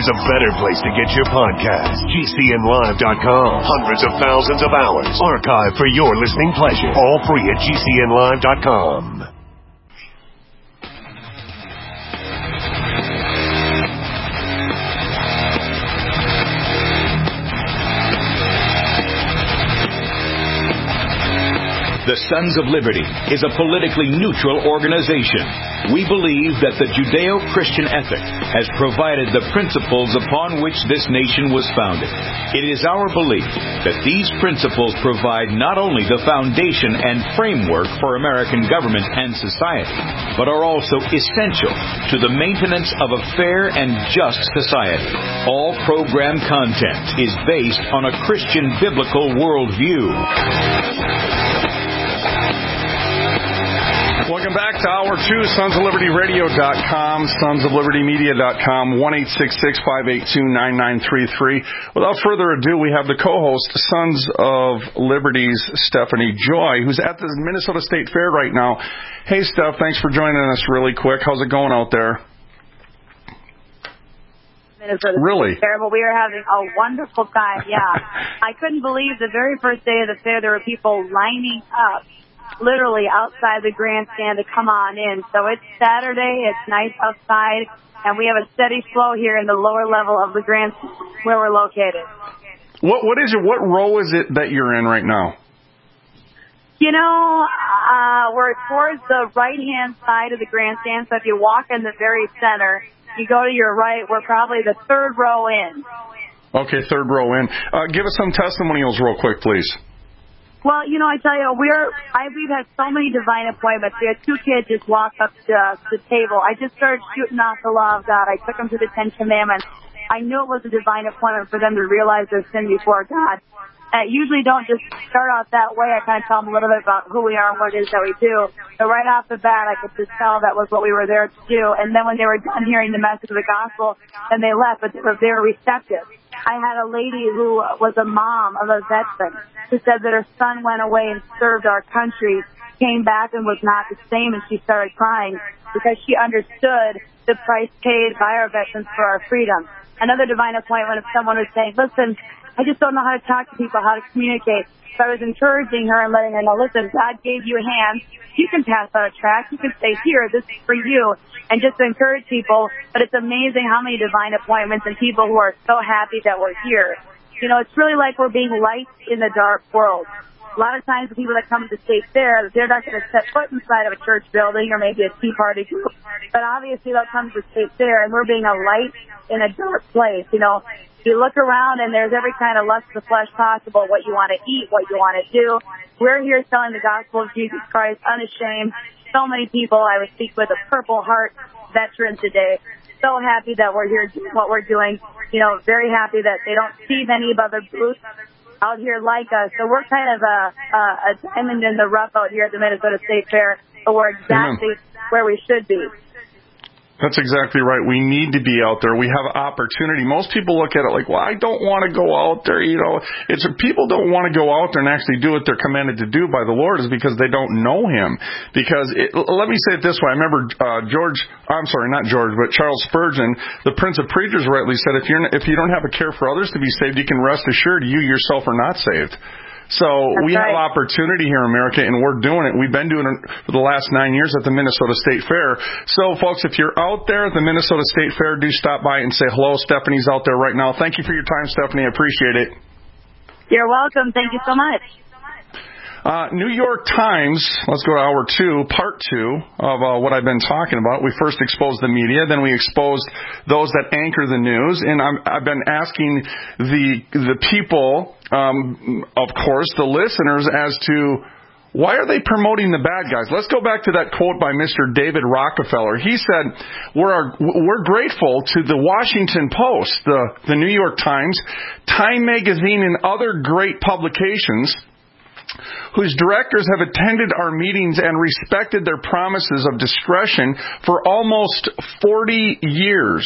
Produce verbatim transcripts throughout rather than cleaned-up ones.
there's a better place to get your podcast. G C N live dot com. Hundreds of thousands of hours archived for your listening pleasure. All free at G C N live dot com. The Sons of Liberty is a politically neutral organization. We believe that the Judeo-Christian ethic has provided the principles upon which this nation was founded. It is our belief that these principles provide not only the foundation and framework for American government and society, but are also essential to the maintenance of a fair and just society. All program content is based on a Christian biblical worldview. Welcome back to Hour two, Sons of Liberty Radio dot com, Sons of Liberty Media dot com, one eight six six, five eight two, nine nine three three. Without further ado, we have the co-host, Sons of Liberty's Stephanie Joy, who's at the Minnesota State Fair right now. Hey, Steph, thanks for joining us really quick. How's it going out there? Minnesota really? State Fair, but we are having a wonderful time, yeah. I couldn't believe the very first day of the fair there were people lining up literally outside the grandstand to come on in. So it's Saturday, it's nice outside, and we have a steady flow here in the lower level of the grandstand where we're located. What What is it? What row is it that you're in right now? You know, uh, we're towards the right-hand side of the grandstand, so if you walk in the very center, you go to your right, we're probably the third row in. Okay, third row in. Uh, give us some testimonials real quick, please. Well, you know, I tell you, we're, I, we've had so many divine appointments. We had two kids just walk up to uh, the table. I just started shooting off the law of God. I took them to the Ten Commandments. I knew it was a divine appointment for them to realize their sin before God. I usually don't just start out that way. I kind of tell them a little bit about who we are and what it is that we do. But right off the bat, I could just tell that was what we were there to do. And then when they were done hearing the message of the gospel, then they left, but they were very receptive. I had a lady who was a mom of a veteran who said that her son went away and served our country, came back and was not the same, and she started crying because she understood the price paid by our veterans for our freedom. Another divine appointment of someone was saying, listen, I just don't know how to talk to people, how to communicate. So I was encouraging her and letting her know, listen, God gave you a hand. You can pass out a tract. You can say, here, this is for you. And just to encourage people. But it's amazing how many divine appointments and people who are so happy that we're here. You know, it's really like we're being lights in the dark world. A lot of times the people that come to the State Fair, they're not going to set foot inside of a church building or maybe a Tea Party group. But obviously they'll come to the State Fair, and we're being a light in a dark place. You know, you look around and there's every kind of lust of the flesh possible, what you want to eat, what you want to do. We're here selling the gospel of Jesus Christ, unashamed. So many people I would speak with, a Purple Heart veteran today. So happy that we're here doing what we're doing. You know, very happy that they don't see many other booths out here like us. So we're kind of a, a, a diamond in the rough out here at the Minnesota State Fair, but we're exactly Amen. Where we should be. That's exactly right. We need to be out there. We have opportunity. Most people look at it like, well, I don't want to go out there. You know, it's people don't want to go out there and actually do what they're commanded to do by the Lord is because they don't know Him. Because it, let me say it this way. I remember uh, George. I'm sorry, not George, but Charles Spurgeon, the Prince of Preachers, rightly said, if you're if you don't have a care for others to be saved, you can rest assured you yourself are not saved. So That's we right. have opportunity here in America, and we're doing it. We've been doing it for the last nine years at the Minnesota State Fair. So, folks, if you're out there at the Minnesota State Fair, do stop by and say hello. Stephanie's out there right now. Thank you for your time, Stephanie. I appreciate it. You're welcome. Thank you so much. Uh, New York Times, let's go to hour two, part two of uh, what I've been talking about. We first exposed the media, then we exposed those that anchor the news, and I'm, I've been asking the the people, um, of course, the listeners, as to why are they promoting the bad guys? Let's go back to that quote by Mister David Rockefeller. He said, we're, we're grateful to the Washington Post, the, the New York Times, Time Magazine, and other great publications whose directors have attended our meetings and respected their promises of discretion for almost forty years.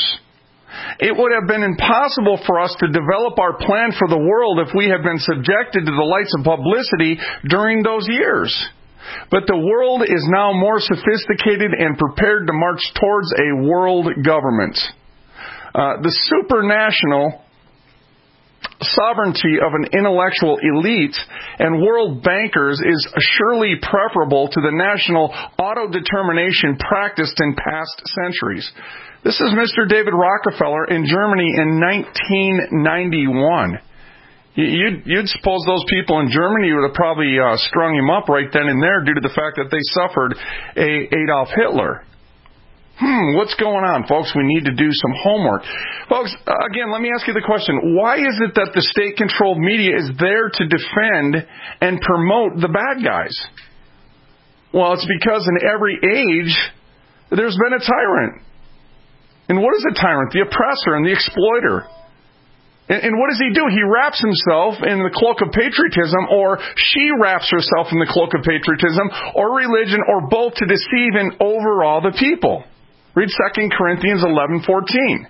It would have been impossible for us to develop our plan for the world if we had been subjected to the lights of publicity during those years. But the world is now more sophisticated and prepared to march towards a world government. Uh, the supranational sovereignty of an intellectual elite and world bankers is surely preferable to the national autodetermination practiced in past centuries. This is Mister David Rockefeller in Germany in nineteen ninety-one. You'd, you'd suppose those people in Germany would have probably uh, strung him up right then and there due to the fact that they suffered a Adolf Hitler. Hmm, what's going on, folks? We need to do some homework. Folks, again, let me ask you the question. Why is it that the state-controlled media is there to defend and promote the bad guys? Well, it's because in every age, there's been a tyrant. And what is a tyrant? The oppressor and the exploiter. And, and what does he do? He wraps himself in the cloak of patriotism, or she wraps herself in the cloak of patriotism, or religion, or both to deceive and overawe the people. Read Second Corinthians eleven fourteen.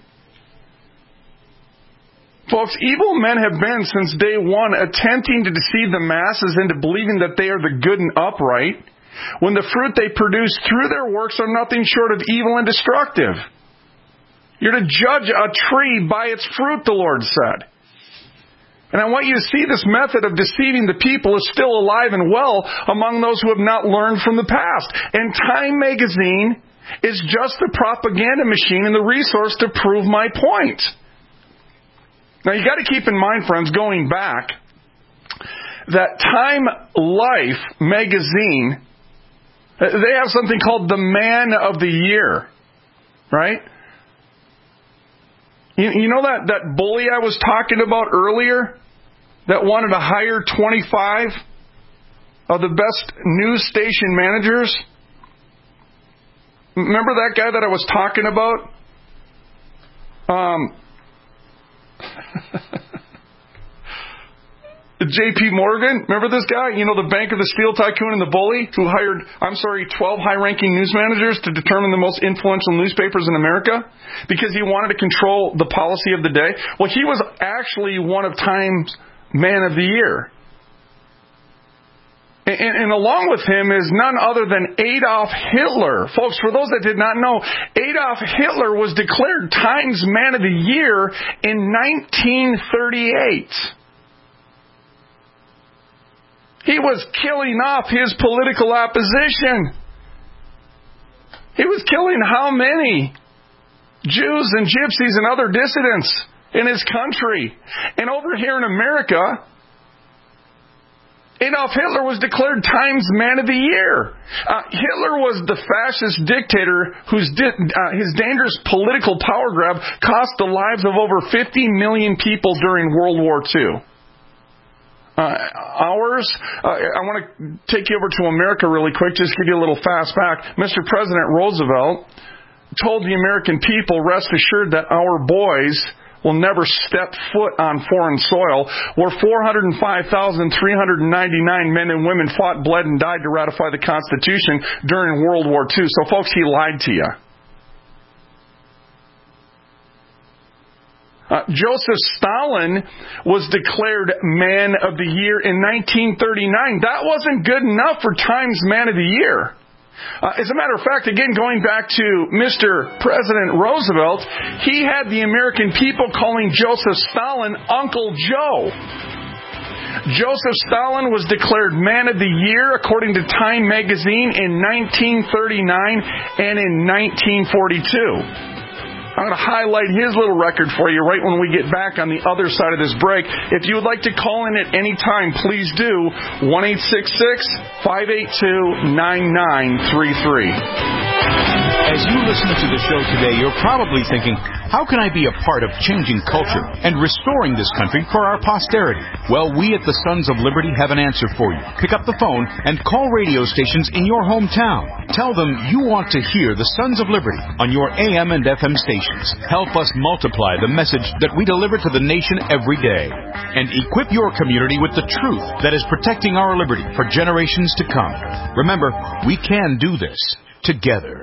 Folks, evil men have been since day one attempting to deceive the masses into believing that they are the good and upright, when the fruit they produce through their works are nothing short of evil and destructive. You're to judge a tree by its fruit, the Lord said. And I want you to see this method of deceiving the people is still alive and well among those who have not learned from the past. And Time magazine is just the propaganda machine and the resource to prove my point. Now, you got to keep in mind, friends, going back, that Time Life magazine, they have something called the Man of the Year, right? You, you know that, that bully I was talking about earlier that wanted to hire twenty-five of the best news station managers? Remember that guy that I was talking about? Um, J P Morgan, remember this guy? You know, the Bank of the Steel Tycoon and the bully who hired, I'm sorry, twelve high-ranking news managers to determine the most influential newspapers in America because he wanted to control the policy of the day? Well, he was actually one of Time's Man of the Year. And, and along with him is none other than Adolf Hitler. Folks, for those that did not know, Adolf Hitler was declared Time's Man of the Year in nineteen thirty-eight. He was killing off his political opposition. He was killing how many? Jews and gypsies and other dissidents in his country. And over here in America, Adolf Hitler was declared Time's Man of the Year. Uh, Hitler was the fascist dictator whose di- uh, his dangerous political power grab cost the lives of over fifty million people during World War Two. Uh, ours, uh, I want to take you over to America really quick, just give you a little fast back. Mister President Roosevelt told the American people, rest assured that our boys will never step foot on foreign soil, where four hundred five thousand three hundred ninety-nine men and women fought, bled, and died to ratify the Constitution during World War Two. So, folks, he lied to you. Uh, Joseph Stalin was declared Man of the Year in nineteen thirty-nine. That wasn't good enough for Time's Man of the Year. Uh, as a matter of fact, again, going back to Mister President Roosevelt, he had the American people calling Joseph Stalin Uncle Joe. Joseph Stalin was declared Man of the Year, according to Time magazine, in nineteen thirty-nine and in nineteen forty-two. I'm going to highlight his little record for you right when we get back on the other side of this break. If you would like to call in at any time, please do. one eight six six, five eight two, nine nine three three. As you listen to the show today, you're probably thinking, how can I be a part of changing culture and restoring this country for our posterity? Well, we at the Sons of Liberty have an answer for you. Pick up the phone and call radio stations in your hometown. Tell them you want to hear the Sons of Liberty on your A M and F M stations. Help us multiply the message that we deliver to the nation every day. And equip your community with the truth that is protecting our liberty for generations to come. Remember, we can do this together.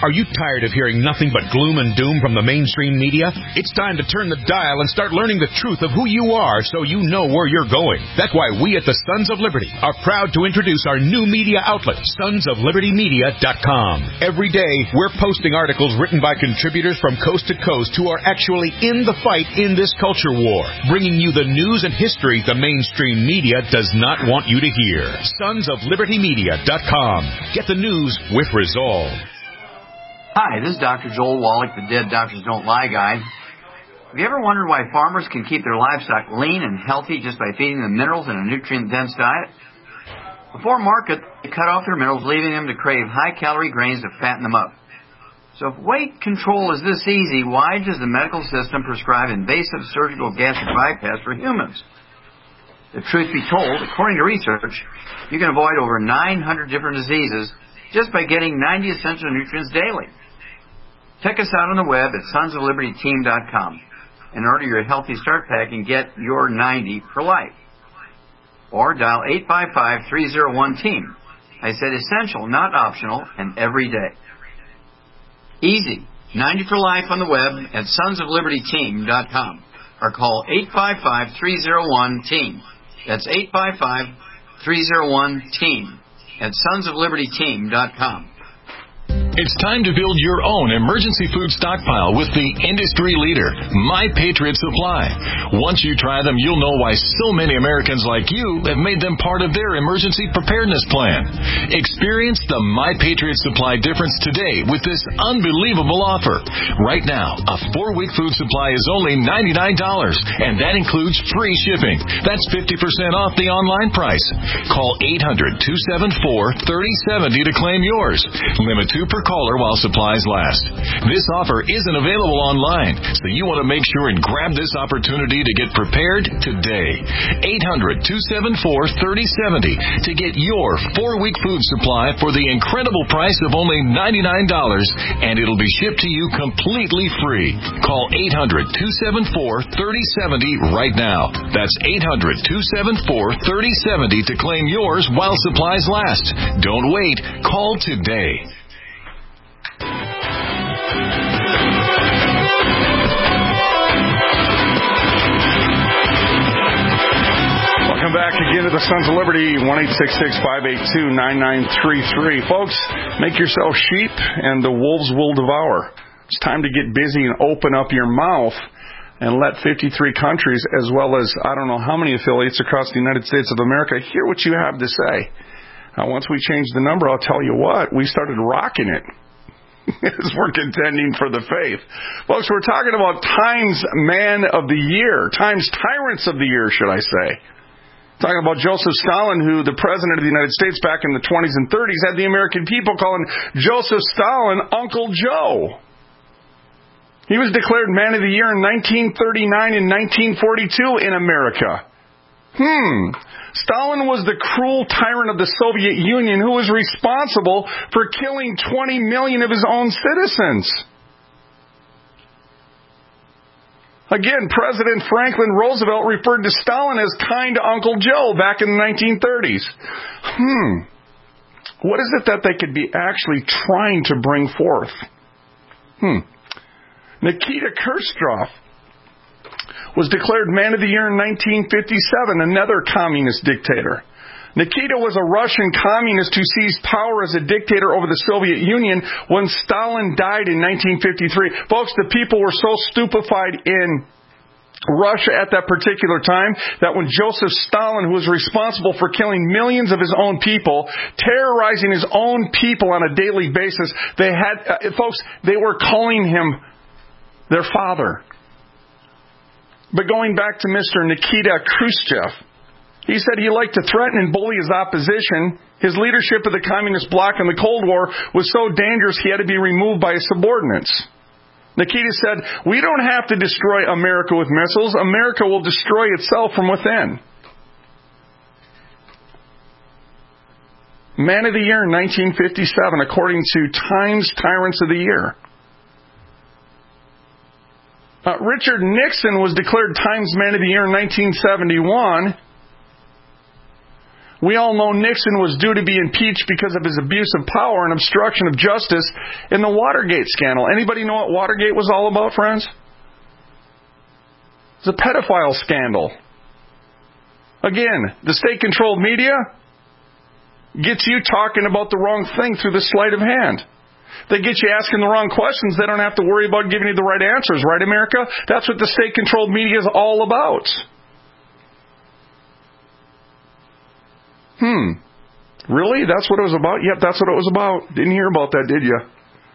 Are you tired of hearing nothing but gloom and doom from the mainstream media? It's time to turn the dial and start learning the truth of who you are so you know where you're going. That's why we at the Sons of Liberty are proud to introduce our new media outlet, sons of liberty media dot com. Every day, we're posting articles written by contributors from coast to coast who are actually in the fight in this culture war, bringing you the news and history the mainstream media does not want you to hear. sons of liberty media dot com. Get the news with resolve. Hi, this is Doctor Joel Wallach, the Dead Doctors Don't Lie guy. Have you ever wondered why farmers can keep their livestock lean and healthy just by feeding them minerals in a nutrient-dense diet? Before market, they cut off their minerals, leaving them to crave high-calorie grains to fatten them up. So if weight control is this easy, why does the medical system prescribe invasive surgical gastric bypass for humans? The truth be told, according to research, you can avoid over nine hundred different diseases just by getting ninety essential nutrients daily. Check us out on the web at sons of liberty team dot com and order your Healthy Start Pack and get your ninety for life. Or dial eight five five, three oh one, team. I said essential, not optional, and every day. Easy. ninety for life on the web at sons of liberty team dot com or call eight five five, three oh one, team. That's eight five five, three oh one, team at sons of liberty team dot com. It's time to build your own emergency food stockpile with the industry leader, My Patriot Supply. Once you try them, you'll know why so many Americans like you have made them part of their emergency preparedness plan. Experience the My Patriot Supply difference today with this unbelievable offer. Right now, a four-week food supply is only ninety-nine dollars, and that includes free shipping. That's fifty percent off the online price. Call eight hundred, two seven four, three oh seven oh to claim yours. Limit two per caller while supplies last. This offer isn't available online, so you want to make sure and grab this opportunity to get prepared today. eight hundred, two seven four, three oh seven oh to get your four-week food supply for the incredible price of only ninety-nine dollars, and it'll be shipped to you completely free. Call eight hundred, two seven four, three oh seven oh right now. That's eight hundred, two seven four, three oh seven oh to claim yours while supplies last. Don't wait. Call today. Welcome back again to the Sons of Liberty, one eight six six, five eight two, nine nine three three. Folks, make yourself sheep and the wolves will devour. It's time to get busy and open up your mouth and let fifty-three countries, as well as I don't know how many affiliates across the United States of America, hear what you have to say. Now, once we change the number, I'll tell you what, we started rocking it. As we're contending for the faith. Folks, we're talking about Times Man of the Year, Times Tyrants of the Year, should I say. Talking about Joseph Stalin, who the President of the United States back in the twenties and thirties had the American people calling Joseph Stalin Uncle Joe. He was declared Man of the Year in nineteen thirty-nine and nineteen forty-two in America. Hmm. Stalin was the cruel tyrant of the Soviet Union who was responsible for killing twenty million of his own citizens. Again, President Franklin Roosevelt referred to Stalin as kind Uncle Joe back in the nineteen thirties. Hmm. What is it that they could be actually trying to bring forth? Hmm. Nikita Khrushchev was declared Man of the Year in nineteen fifty-seven, another communist dictator. Nikita was a Russian communist who seized power as a dictator over the Soviet Union when Stalin died in nineteen fifty-three. Folks, the people were so stupefied in Russia at that particular time that when Joseph Stalin, who was responsible for killing millions of his own people, terrorizing his own people on a daily basis, they had, uh, folks, they were calling him their father. But going back to Mister Nikita Khrushchev, he said he liked to threaten and bully his opposition. His leadership of the Communist bloc in the Cold War was so dangerous he had to be removed by his subordinates. Nikita said, "We don't have to destroy America with missiles. America will destroy itself from within." Man of the Year in nineteen fifty-seven, according to Times Tyrants of the Year. Uh, Richard Nixon was declared Times Man of the Year in nineteen seventy-one We all know Nixon was due to be impeached because of his abuse of power and obstruction of justice in the Watergate scandal. Anybody know what Watergate was all about, friends? It's a pedophile scandal. Again, the state-controlled media gets you talking about the wrong thing through the sleight of hand. They get you asking the wrong questions. They don't have to worry about giving you the right answers, right, America? That's what the state-controlled media is all about. Hmm. Really? That's what it was about? Yep, that's what it was about. Didn't hear about that, did you?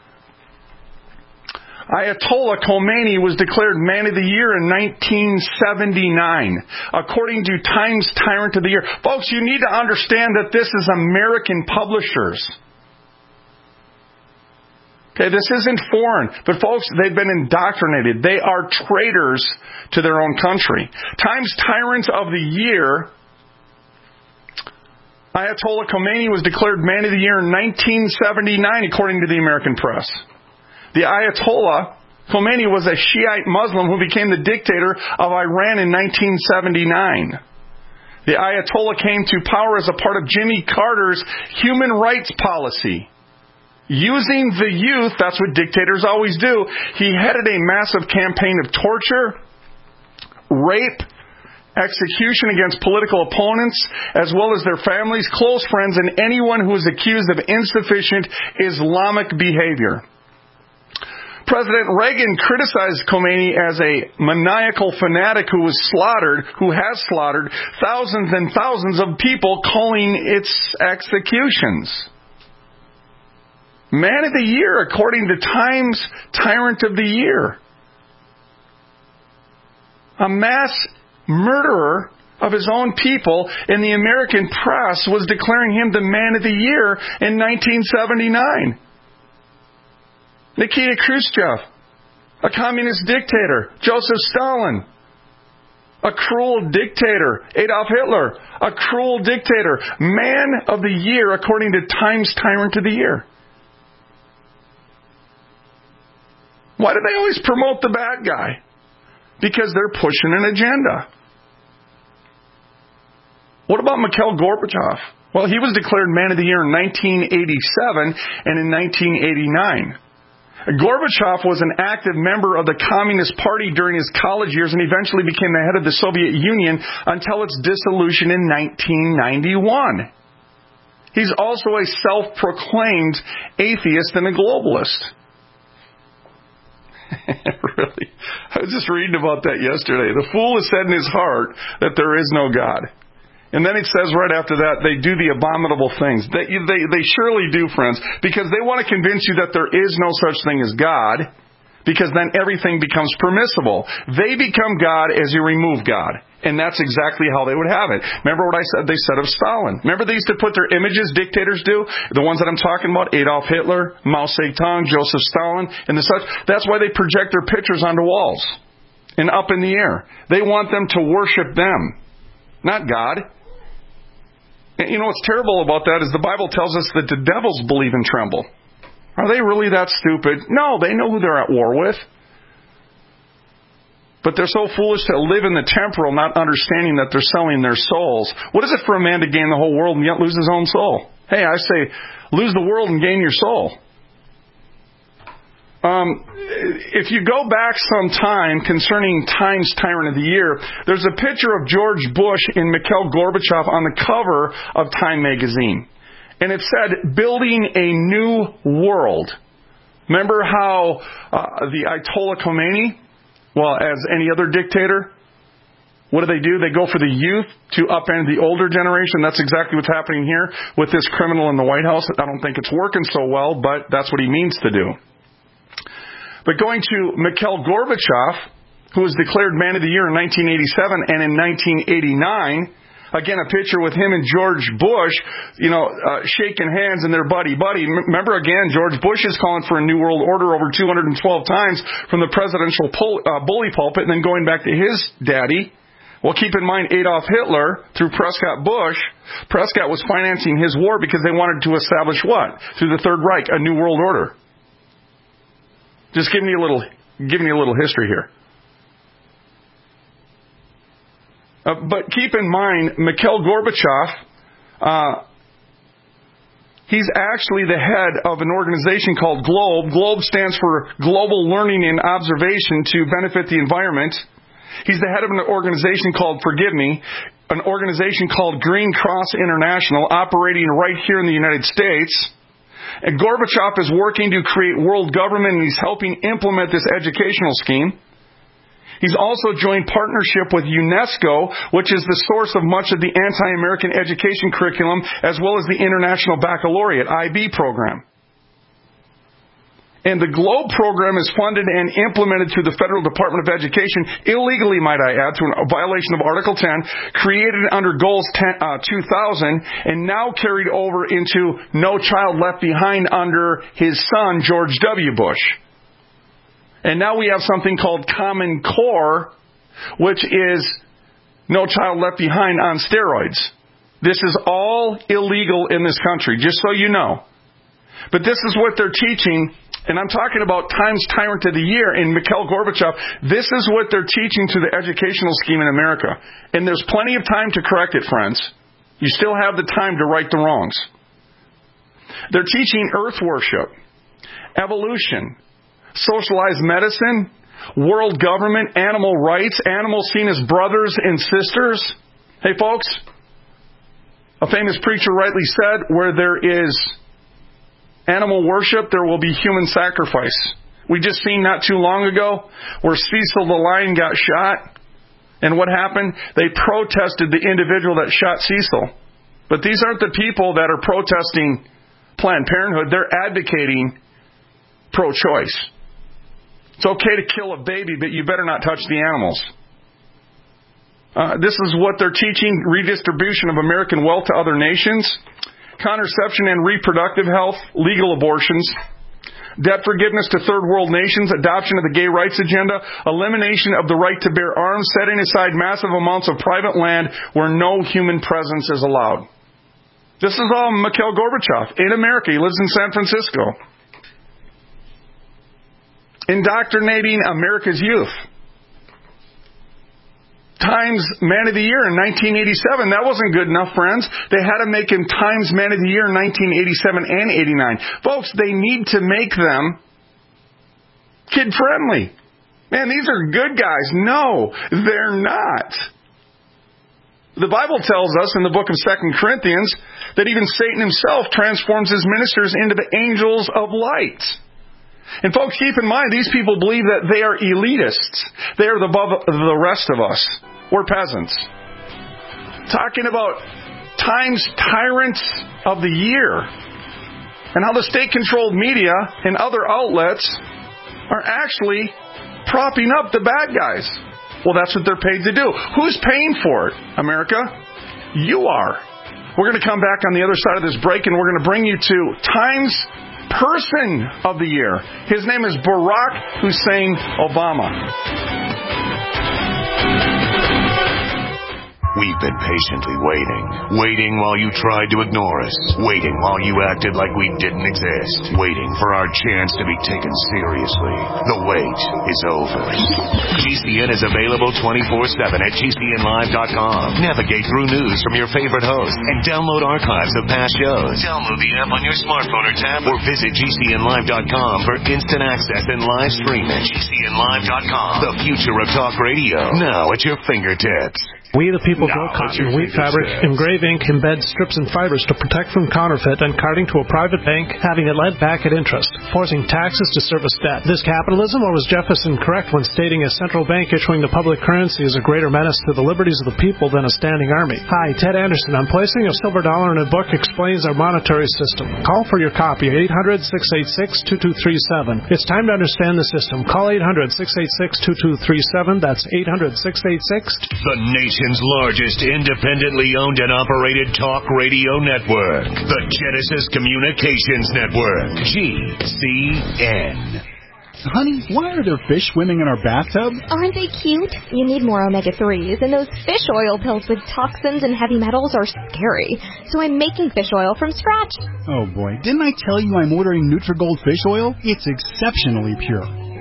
Ayatollah Khomeini was declared Man of the Year in nineteen seventy-nine, according to Times Tyrant of the Year. Folks, you need to understand that this is American publishers. Okay, this isn't foreign. But folks, they've been indoctrinated. They are traitors to their own country. Times Tyrant of the Year, Ayatollah Khomeini was declared Man of the Year in nineteen seventy-nine, according to the American press. The Ayatollah Khomeini was a Shiite Muslim who became the dictator of Iran in nineteen seventy-nine. The Ayatollah came to power as a part of Jimmy Carter's human rights policy. Using the youth, that's what dictators always do, he headed a massive campaign of torture, rape, execution against political opponents, as well as their families, close friends, and anyone who is accused of insufficient Islamic behavior. President Reagan criticized Khomeini as a maniacal fanatic who was slaughtered, who has slaughtered thousands and thousands of people, calling its executions. Man of the Year, according to Times Tyrant of the Year. A mass murderer of his own people in the American press was declaring him the Man of the Year in nineteen seventy-nine. Nikita Khrushchev, a communist dictator. Joseph Stalin, a cruel dictator. Adolf Hitler, a cruel dictator. Man of the Year, according to Times Tyrant of the Year. Why do they always promote the bad guy? Because they're pushing an agenda. What about Mikhail Gorbachev? Well, he was declared Man of the Year in nineteen eighty-seven and in nineteen eighty-nine. Gorbachev was an active member of the Communist Party during his college years and eventually became the head of the Soviet Union until its dissolution in nineteen ninety-one. He's also a self-proclaimed atheist and a globalist. Really? I was just reading about that yesterday. The fool has said in his heart that there is no God. And then it says right after that, they do the abominable things. They, they, they surely do, friends, because they want to convince you that there is no such thing as God, because then everything becomes permissible. They become God as you remove God. And that's exactly how they would have it. Remember what I said they said of Stalin? Remember they used to put their images, dictators do? The ones that I'm talking about, Adolf Hitler, Mao Zedong, Joseph Stalin, and the such. That's why they project their pictures onto walls and up in the air. They want them to worship them, not God. You know what's terrible about that is the Bible tells us that the devils believe and tremble. Are they really that stupid? No, they know who they're at war with. But they're so foolish to live in the temporal, not understanding that they're selling their souls. What is it for a man to gain the whole world and yet lose his own soul? Hey, I say, lose the world and gain your soul. Um, if you go back some time concerning Times Tyrant of the Year, there's a picture of George Bush and Mikhail Gorbachev on the cover of Time magazine. And it said, building a new world. Remember how uh, the Ayatollah Khomeini, well, as any other dictator, what do they do? They go for the youth to upend the older generation. That's exactly what's happening here with this criminal in the White House. I don't think it's working so well, but that's what he means to do. But going to Mikhail Gorbachev, who was declared Man of the Year in nineteen eighty-seven and in nineteen eighty-nine, again, a picture with him and George Bush, you know, uh, shaking hands and they're buddy-buddy. Remember, again, George Bush is calling for a new world order over two hundred twelve times from the presidential pul- uh, bully pulpit and then going back to his daddy. Well, keep in mind, Adolf Hitler, through Prescott Bush, Prescott was financing his war because they wanted to establish what? Through the Third Reich, a new world order. Just giving you a little, giving you a little history here. Uh, but keep in mind, Mikhail Gorbachev, Uh, he's actually the head of an organization called GLOBE. GLOBE stands for Global Learning and Observation to Benefit the Environment. He's the head of an organization called Forgive Me, an organization called Green Cross International, operating right here in the United States. And Gorbachev is working to create world government, and he's helping implement this educational scheme. He's also joined partnership with UNESCO, which is the source of much of the anti-American education curriculum, as well as the International Baccalaureate, I B program. And the GLOBE program is funded and implemented through the Federal Department of Education, illegally, might I add, through a violation of Article ten, created under Goals two thousand, and now carried over into No Child Left Behind under his son, George W. Bush. And now we have something called Common Core, which is No Child Left Behind on steroids. This is all illegal in this country, just so you know. But this is what they're teaching, and I'm talking about Times Tyrant of the Year in Mikhail Gorbachev. This is what they're teaching to the educational scheme in America. And there's plenty of time to correct it, friends. You still have the time to right the wrongs. They're teaching earth worship, evolution, socialized medicine, world government, animal rights, animals seen as brothers and sisters. Hey, folks, a famous preacher rightly said, where there is animal worship, there will be human sacrifice. We just seen not too long ago where Cecil the lion got shot. And what happened? They protested the individual that shot Cecil. But these aren't the people that are protesting Planned Parenthood. They're advocating pro-choice. It's okay to kill a baby, but you better not touch the animals. Uh, this is what they're teaching: redistribution of American wealth to other nations, contraception and reproductive health, legal abortions, debt forgiveness to third world nations, adoption of the gay rights agenda, elimination of the right to bear arms, setting aside massive amounts of private land where no human presence is allowed. This is all Mikhail Gorbachev in America. He lives in San Francisco. Indoctrinating America's youth. Times Man of the Year in nineteen eighty-seven. That wasn't good enough, friends. They had to make him Times Man of the Year in nineteen eighty-seven and eighty-nine. Folks, they need to make them kid-friendly. Man, these are good guys. No, they're not. The Bible tells us in the book of Second Corinthians that even Satan himself transforms his ministers into the angels of light. And folks, keep in mind, these people believe that they are elitists. They are above the rest of us. We're peasants. Talking about Times Tyrants of the Year, and how the state-controlled media and other outlets are actually propping up the bad guys. Well, that's what they're paid to do. Who's paying for it, America? You are. We're going to come back on the other side of this break, and we're going to bring you to Times Person of the Year. His name is Barack Hussein Obama. We've been patiently waiting. Waiting while you tried to ignore us. Waiting while you acted like we didn't exist. Waiting for our chance to be taken seriously. The wait is over. G C N is available twenty-four seven at G C N live dot com. Navigate through news from your favorite hosts and download archives of past shows. Download the app on your smartphone or tablet, or visit G C N live dot com for instant access and live streaming. G C N live dot com. The future of talk radio. Now at your fingertips. We the people grow cotton, wheat fabric, engrave ink, embed strips and fibers to protect from counterfeit and carting to a private bank, having it lent back at interest, forcing taxes to service debt. This capitalism, or was Jefferson correct when stating a central bank issuing the public currency is a greater menace to the liberties of the people than a standing army? Hi, Ted Anderson. I'm placing a silver dollar in a book explains our monetary system. Call for your copy, eight hundred, six eight six, two two three seven. It's time to understand the system. Call eight hundred, six eight six, two two three seven. That's eight hundred, six eight six. The nation's largest independently owned and operated talk radio network, the Genesis Communications Network, G C N. Honey, why are there fish swimming in our bathtub? Aren't they cute? You need more omega threes, and those fish oil pills with toxins and heavy metals are scary. So I'm making fish oil from scratch. Oh boy, didn't I tell you I'm ordering Nutrigold fish oil? It's exceptionally pure.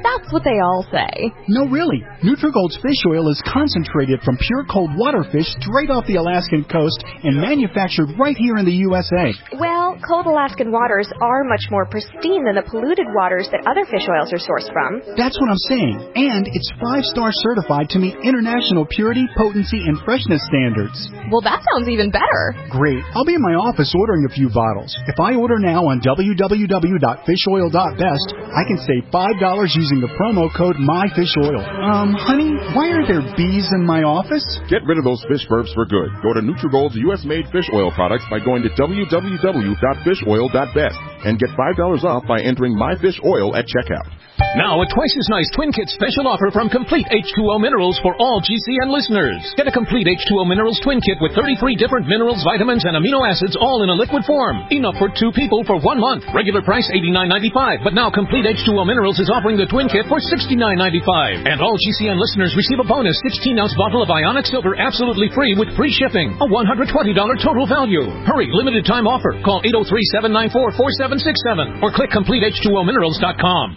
That's what they all say. No, really. Nutrigold's fish oil is concentrated from pure cold water fish straight off the Alaskan coast and manufactured right here in the U S A. Well, cold Alaskan waters are much more pristine than the polluted waters that other fish oils are sourced from. That's what I'm saying. And it's five-star certified to meet international purity, potency, and freshness standards. Well, that sounds even better. Great. I'll be in my office ordering a few bottles. If I order now on w w w dot fish oil dot best, I can save five dollars using the promo code MyFishOil. Um, honey, why are there bees in my office? Get rid of those fish burps for good. Go to Nutrigold's U S-made fish oil products by going to w w w dot fish oil dot best and get five dollars off by entering MyFishOil at checkout. Now, a twice as nice Twin Kit special offer from Complete H two O Minerals for all G C N listeners. Get a Complete H two O Minerals Twin Kit with thirty-three different minerals, vitamins, and amino acids all in a liquid form. Enough for two people for one month. Regular price eighty-nine ninety-five, but now Complete H two O Minerals is offering the Twin Kit for sixty-nine ninety-five. And all G C N listeners receive a bonus sixteen ounce bottle of Ionic Silver absolutely free with free shipping. A one hundred twenty dollars total value. Hurry, limited time offer. Call eight oh three, seven nine four, four seven six seven or click complete h two o minerals dot com.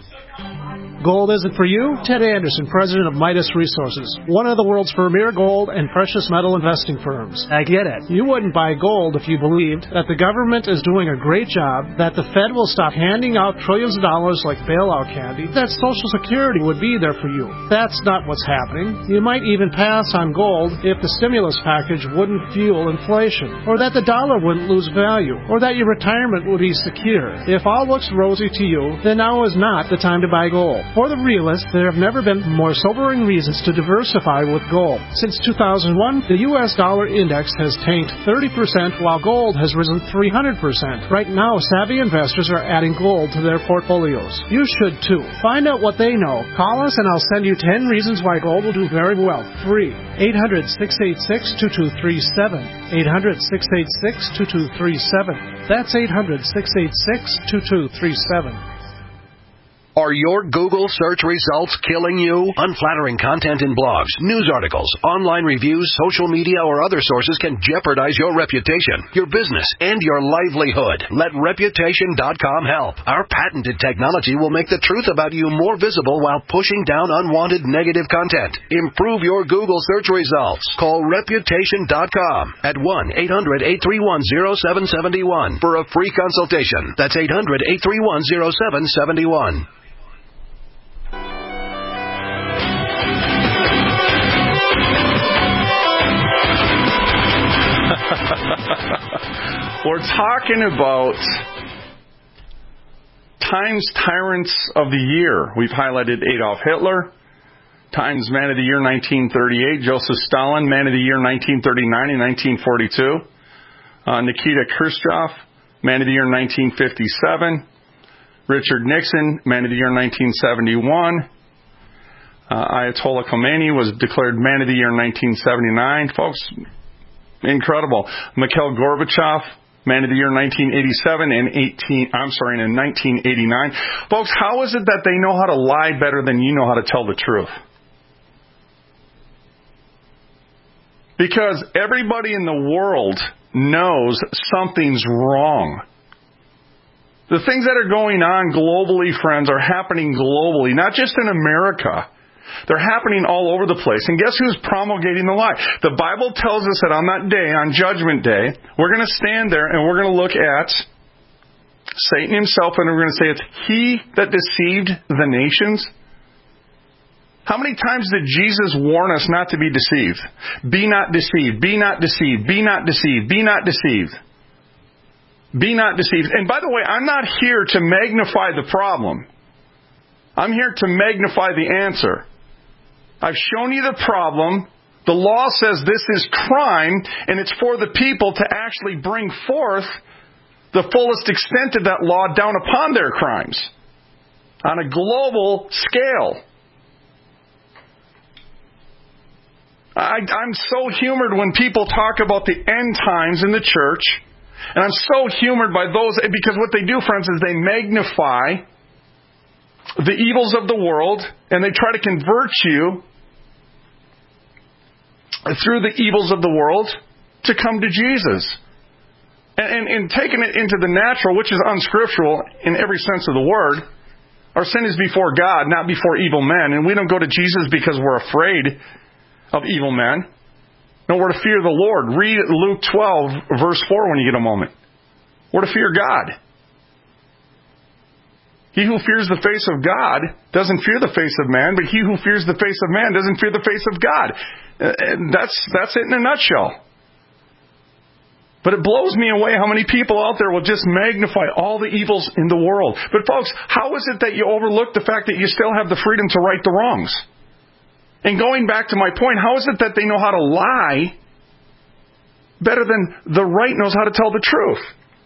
Gold isn't for you? Ted Anderson, president of Midas Resources, one of the world's premier gold and precious metal investing firms. I get it. You wouldn't buy gold if you believed that the government is doing a great job, that the Fed will stop handing out trillions of dollars like bailout candy, that Social Security would be there for you. That's not what's happening. You might even pass on gold if the stimulus package wouldn't fuel inflation, or that the dollar wouldn't lose value, or that your retirement would be secure. If all looks rosy to you, then now is not the time to buy gold. For the realists, there have never been more sobering reasons to diversify with gold. Since two thousand one, the U S dollar index has tanked thirty percent while gold has risen three hundred percent. Right now, savvy investors are adding gold to their portfolios. You should too. Find out what they know. Call us and I'll send you ten reasons why gold will do very well. Free. eight hundred, six eight six, two two three seven. eight hundred, six eight six, two two three seven. That's eight hundred, six eight six, two two three seven. Are your Google search results killing you? Unflattering content in blogs, news articles, online reviews, social media, or other sources can jeopardize your reputation, your business, and your livelihood. Let Reputation dot com help. Our patented technology will make the truth about you more visible while pushing down unwanted negative content. Improve your Google search results. Call Reputation dot com at one eight hundred, eight three one, zero seven seven one for a free consultation. That's eight hundred, eight three one, zero seven seven one. We're talking about Times Tyrants of the Year. We've highlighted Adolf Hitler, Times Man of the Year nineteen thirty-eight, Joseph Stalin, Man of the Year nineteen thirty-nine and nineteen forty-two, uh, Nikita Khrushchev, Man of the Year nineteen fifty-seven, Richard Nixon, Man of the Year nineteen seventy-one, uh, Ayatollah Khomeini was declared Man of the Year nineteen seventy-nine. Folks, incredible. Mikhail Gorbachev, Man of the Year nineteen eighty-seven and eighteen. I'm sorry, in nineteen eighty-nine. Folks, how is it that they know how to lie better than you know how to tell the truth? Because everybody in the world knows something's wrong. The things that are going on globally, friends, are happening globally, not just in America. They're happening all over the place. And guess who's promulgating the lie? The Bible tells us that on that day, on Judgment Day, we're going to stand there and we're going to look at Satan himself and we're going to say it's he that deceived the nations. How many times did Jesus warn us not to be deceived? Be not deceived. Be not deceived. Be not deceived. Be not deceived. Be not deceived. And by the way, I'm not here to magnify the problem. I'm here to magnify the answer. I've shown you the problem. The law says this is crime, and it's for the people to actually bring forth the fullest extent of that law down upon their crimes on a global scale. I, I'm so humored when people talk about the end times in the church, and I'm so humored by those, because what they do, friends, is they magnify the evils of the world, and they try to convert you through the evils of the world to come to Jesus. And, and, and taking it into the natural, which is unscriptural in every sense of the word, Our sin is before God, not before evil men. And we don't go to Jesus because we're afraid of evil men. No, we're to fear the Lord. Read Luke twelve, verse four when you get a moment. We're to fear God. He who fears the face of God doesn't fear the face of man, but he who fears the face of man doesn't fear the face of God. And that's, that's it in a nutshell. But it blows me away how many people out there will just magnify all the evils in the world. But folks, how is it that you overlook the fact that you still have the freedom to right the wrongs? And going back to my point, how is it that they know how to lie better than the right knows how to tell the truth?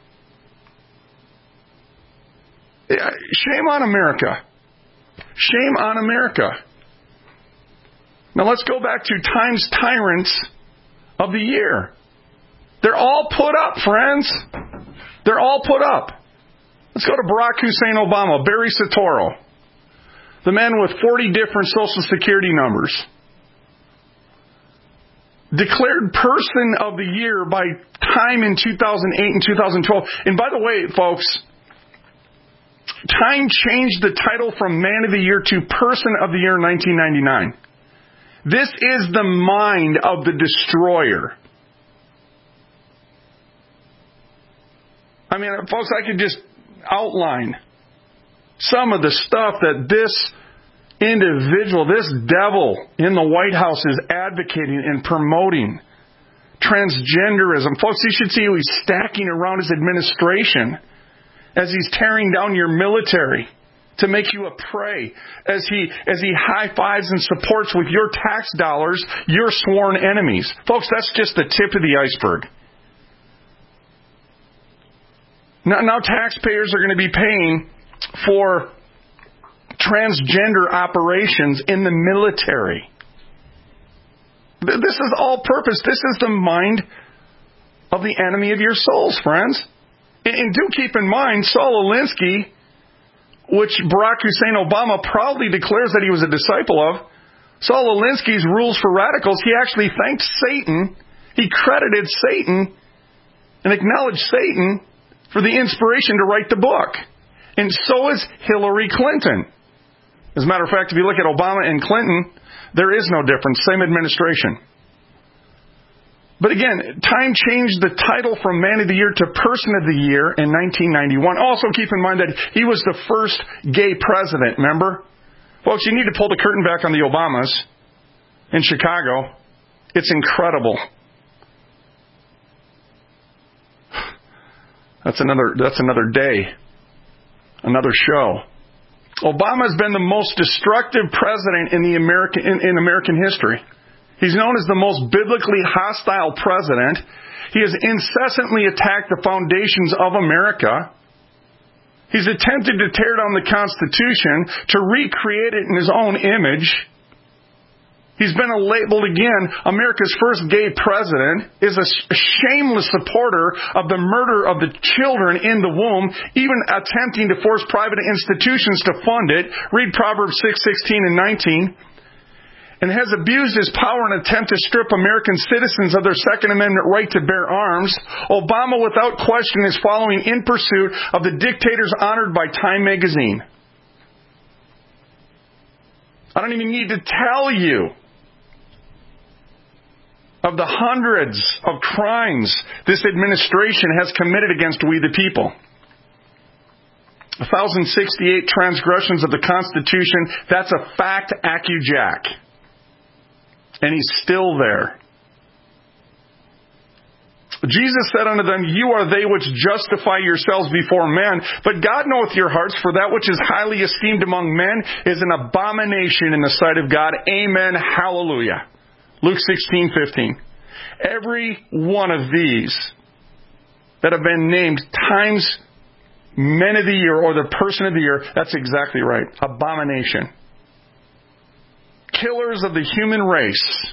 Shame on America. Shame on America. Now let's go back to Time's Tyrants of the Year. They're all put up, friends. They're all put up. Let's go to Barack Hussein Obama, Barry Soetoro, the man with forty different Social Security numbers. Declared Person of the Year by Time in two thousand eight and two thousand twelve. And by the way, folks, Time changed the title from Man of the Year to Person of the Year in nineteen ninety-nine. This is the mind of the destroyer. I mean, folks, I could just outline some of the stuff that this individual, this devil in the White House is advocating and promoting. Transgenderism. Folks, you should see who he's stacking around his administration as he's tearing down your military to make you a prey, as he as he high-fives and supports with your tax dollars your sworn enemies. Folks, that's just the tip of the iceberg. Now, now taxpayers are going to be paying for transgender operations in the military. This is all purpose. This is the mind of the enemy of your souls, friends. And do keep in mind, Saul Alinsky, which Barack Hussein Obama proudly declares that he was a disciple of, Saul Alinsky's Rules for Radicals, he actually thanked Satan. He credited Satan and acknowledged Satan for the inspiration to write the book. And so is Hillary Clinton. As a matter of fact, if you look at Obama and Clinton, there is no difference. Same administration. But again, Time changed the title from Man of the Year to Person of the Year in nineteen ninety-one. Also keep in mind that he was the first gay president, remember? Folks, you need to pull the curtain back on the Obamas in Chicago. It's incredible. That's another that's another day, another show. Obama has been the most destructive president in the American in, in American history. He's known as the most biblically hostile president. He has incessantly attacked the foundations of America. He's attempted to tear down the Constitution to recreate it in his own image. He's been labeled again America's first gay president, is a shameless supporter of the murder of the children in the womb, even attempting to force private institutions to fund it. Read Proverbs six, sixteen, and nineteen. And has abused his power in an attempt to strip American citizens of their Second Amendment right to bear arms. Obama, without question, is following in pursuit of the dictators honored by Time magazine. I don't even need to tell you of the hundreds of crimes this administration has committed against we the people. one thousand sixty-eight transgressions of the Constitution, that's a fact, accujack. And he's still there. Jesus said unto them, You are they which justify yourselves before men, but God knoweth your hearts, for that which is highly esteemed among men is an abomination in the sight of God. Amen. Hallelujah. Luke sixteen fifteen. Every one of these that have been named Time's Men of the Year or the Person of the Year, that's exactly right. Abomination. Killers of the human race.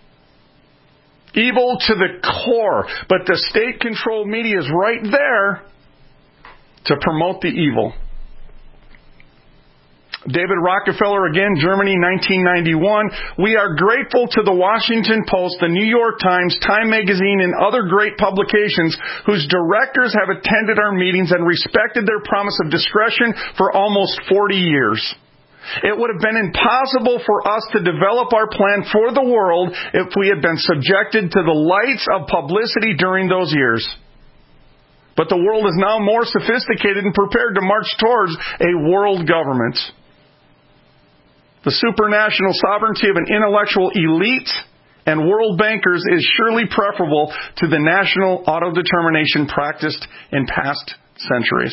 Evil to the core. But the state-controlled media is right there to promote the evil. David Rockefeller again, Germany, nineteen ninety-one. We are grateful to the Washington Post, the New York Times, Time Magazine, and other great publications whose directors have attended our meetings and respected their promise of discretion for almost forty years. It would have been impossible for us to develop our plan for the world if we had been subjected to the lights of publicity during those years. But the world is now more sophisticated and prepared to march towards a world government. The supranational sovereignty of an intellectual elite and world bankers is surely preferable to the national autodetermination practiced in past centuries.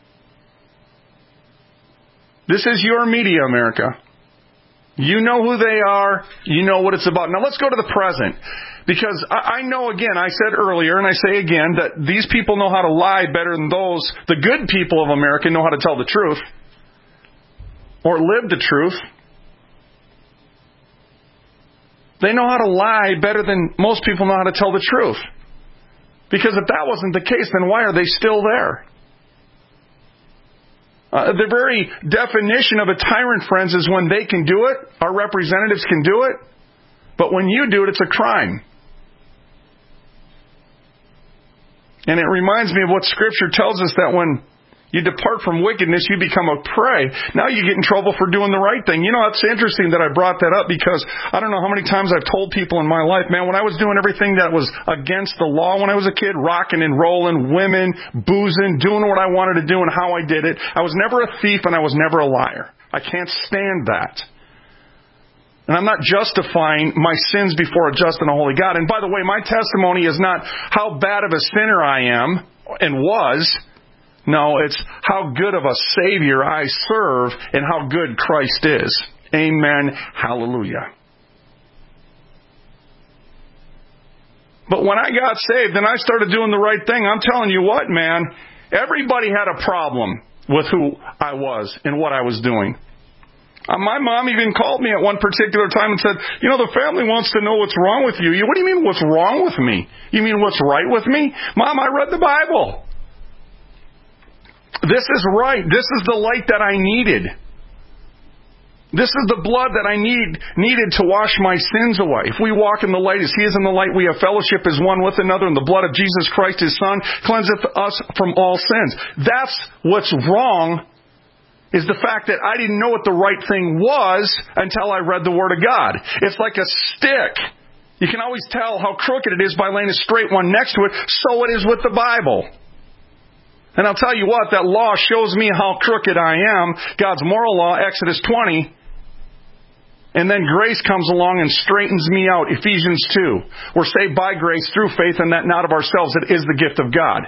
This is your media, America. You know who they are. You know what it's about. Now let's go to the present. Because I know, again, I said earlier, and I say again, that these people know how to lie better than those, the good people of America know how to tell the truth. Or live the truth. They know how to lie better than most people know how to tell the truth. Because if that wasn't the case, then why are they still there? Uh, the very definition of a tyrant, friends, is when they can do it, our representatives can do it, but when you do it, it's a crime. And it reminds me of what Scripture tells us, that when you depart from wickedness, you become a prey. Now you get in trouble for doing the right thing. You know, it's interesting that I brought that up because I don't know how many times I've told people in my life, man, when I was doing everything that was against the law when I was a kid, rocking and rolling, women, boozing, doing what I wanted to do and how I did it, I was never a thief and I was never a liar. I can't stand that. And I'm not justifying my sins before a just and a holy God. And by the way, my testimony is not how bad of a sinner I am and was. No, it's how good of a Savior I serve and how good Christ is. Amen. Hallelujah. But when I got saved and I started doing the right thing, I'm telling you what, man, everybody had a problem with who I was and what I was doing. Uh, my mom even called me at one particular time and said, you know, the family wants to know what's wrong with you. You, what do you mean what's wrong with me? You mean what's right with me? Mom, I read the Bible. This is right. This is the light that I needed. This is the blood that I need needed to wash my sins away. If we walk in the light as He is in the light, we have fellowship as one with another, and the blood of Jesus Christ, His Son, cleanseth us from all sins. That's what's wrong, is the fact that I didn't know what the right thing was until I read the Word of God. It's like a stick. You can always tell how crooked it is by laying a straight one next to it. So it is with the Bible. And I'll tell you what, that law shows me how crooked I am. God's moral law, Exodus twenty. And then grace comes along and straightens me out, Ephesians two. We're saved by grace through faith, and that not of ourselves. It is the gift of God.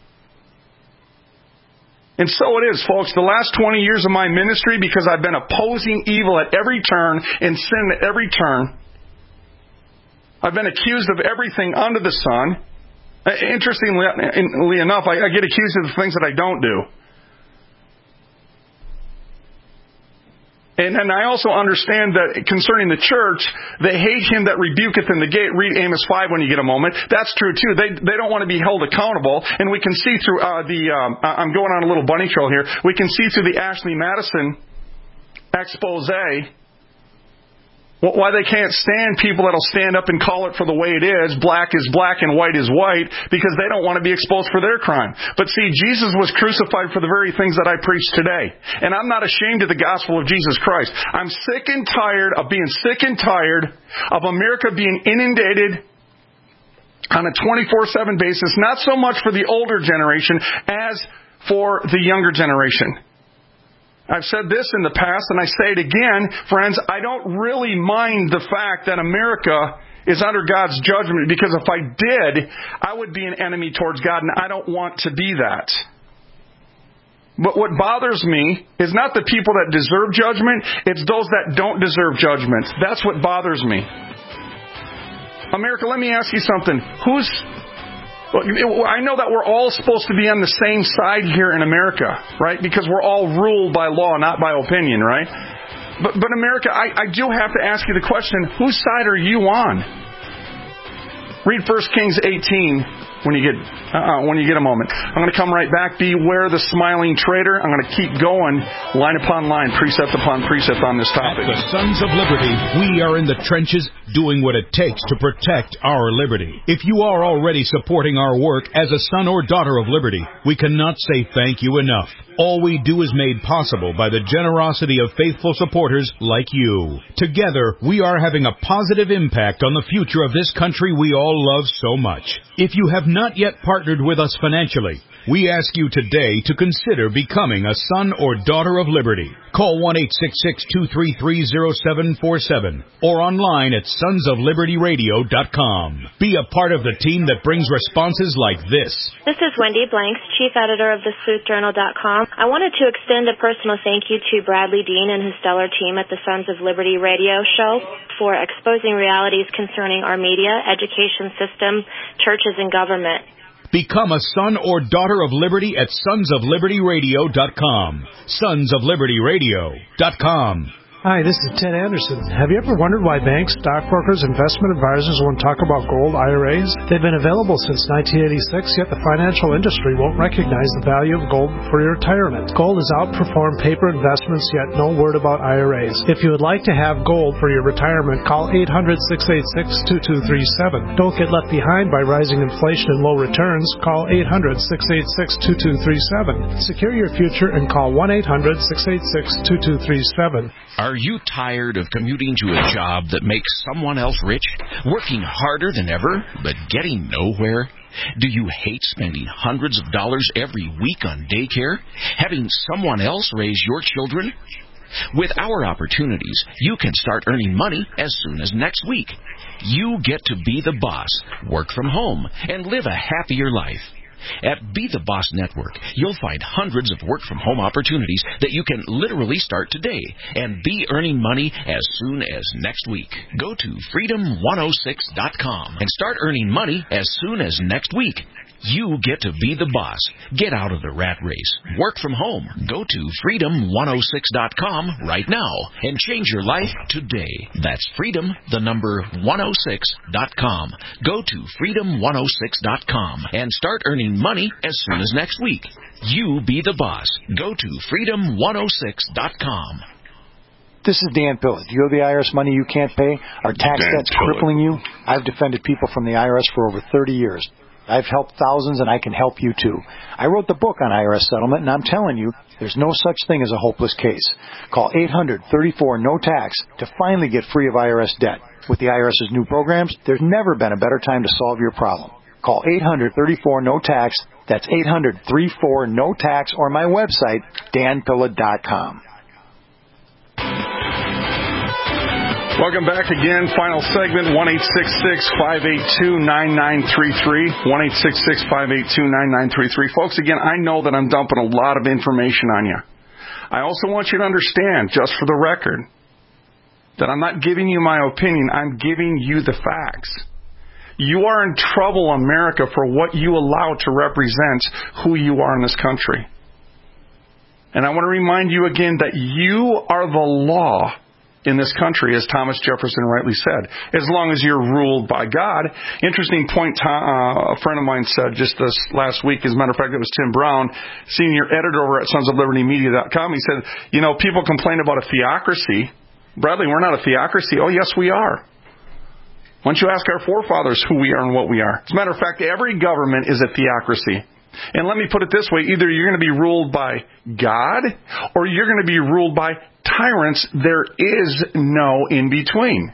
And so it is, folks. The last twenty years of my ministry, because I've been opposing evil at every turn and sin at every turn, I've been accused of everything under the sun. Interestingly enough, I get accused of the things that I don't do. And, and I also understand that concerning the church, they hate him that rebuketh in the gate. Read Amos five when you get a moment. That's true too. They they don't want to be held accountable. And we can see through uh, the, um, I'm going on a little bunny trail here. We can see through the Ashley Madison expose why they can't stand people that'll stand up and call it for the way it is. Black is black and white is white, because they don't want to be exposed for their crime. But see, Jesus was crucified for the very things that I preach today. And I'm not ashamed of the gospel of Jesus Christ. I'm sick and tired of being sick and tired of America being inundated on a twenty-four seven basis, not so much for the older generation as for the younger generation. I've said this in the past, and I say it again, friends, I don't really mind the fact that America is under God's judgment, because if I did, I would be an enemy towards God, and I don't want to be that. But what bothers me is not the people that deserve judgment, it's those that don't deserve judgment. That's what bothers me. America, let me ask you something. Who's... I know that we're all supposed to be on the same side here in America, right? Because we're all ruled by law, not by opinion, right? But, but America, I, I do have to ask you the question, whose side are you on? Read First Kings eighteen, when you get uh, when you get a moment. I'm going to come right back. Beware the smiling traitor. I'm going to keep going, line upon line, precept upon precept on this topic. At the Sons of Liberty, we are in the trenches doing what it takes to protect our liberty. If you are already supporting our work as a son or daughter of liberty, we cannot say thank you enough. All we do is made possible by the generosity of faithful supporters like you. Together, we are having a positive impact on the future of this country we all love so much. If you have not yet partnered with us financially, we ask you today to consider becoming a son or daughter of liberty. Call one eight six six, two three three, zero seven four seven or online at sons of liberty radio dot com. Be a part of the team that brings responses like this. This is Wendy Blanks, Chief Editor of the sleuth journal dot com. I wanted to extend a personal thank you to Bradley Dean and his stellar team at the Sons of Liberty radio show for exposing realities concerning our media, education system, churches, and government. Become a son or daughter of liberty at sons of liberty radio dot com. sons of liberty radio dot com. Hi, this is Ted Anderson. Have you ever wondered why banks, stockbrokers, investment advisors won't talk about gold I R As? They've been available since nineteen eighty-six, yet the financial industry won't recognize the value of gold for your retirement. Gold has outperformed paper investments, yet no word about I R As. If you would like to have gold for your retirement, call eight hundred, six eight six, two two three seven. Don't get left behind by rising inflation and low returns. Call eight hundred, six eight six, two two three seven. Secure your future and call one eight hundred, six eight six, two two three seven. Are you tired of commuting to a job that makes someone else rich? Working harder than ever, but getting nowhere? Do you hate spending hundreds of dollars every week on daycare? Having someone else raise your children? With our opportunities, you can start earning money as soon as next week. You get to be the boss, work from home, and live a happier life. At Be the Boss Network, you'll find hundreds of work-from-home opportunities that you can literally start today and be earning money as soon as next week. Go to freedom one oh six dot com and start earning money as soon as next week. You get to be the boss. Get out of the rat race. Work from home. Go to freedom one oh six dot com right now and change your life today. That's freedom, the number one oh six dot com. Go to freedom one oh six dot com and start earning money as soon as next week. You be the boss. Go to freedom one oh six dot com. This is Dan Pillett. Do you owe the I R S money you can't pay? Are tax Dan debts Pillett. crippling you? I've defended people from the I R S for over thirty years. I've helped thousands, and I can help you, too. I wrote the book on I R S settlement, and I'm telling you, there's no such thing as a hopeless case. Call eight hundred, thirty-four, no tax to finally get free of I R S debt. With the IRS's new programs, there's never been a better time to solve your problem. Call eight hundred, thirty-four, no tax. That's eight hundred, thirty-four, no tax, or my website, dan pillett dot com. Welcome back again. Final segment, one eight six six, five eight two, nine nine three three. one eight six six, five eight two, nine nine three three. Folks, again, I know that I'm dumping a lot of information on you. I also want you to understand, just for the record, that I'm not giving you my opinion. I'm giving you the facts. You are in trouble, America, for what you allow to represent who you are in this country. And I want to remind you again that you are the law in this country, as Thomas Jefferson rightly said, as long as you're ruled by God. Interesting point uh, a friend of mine said just this last week. As a matter of fact, it was Tim Brown, senior editor over at sons of liberty media dot com. He said, you know, people complain about a theocracy. Bradley, we're not a theocracy. Oh, yes, we are. Why don't you ask our forefathers who we are and what we are? As a matter of fact, every government is a theocracy. And let me put it this way. Either you're going to be ruled by God or you're going to be ruled by tyrants. There is no in between.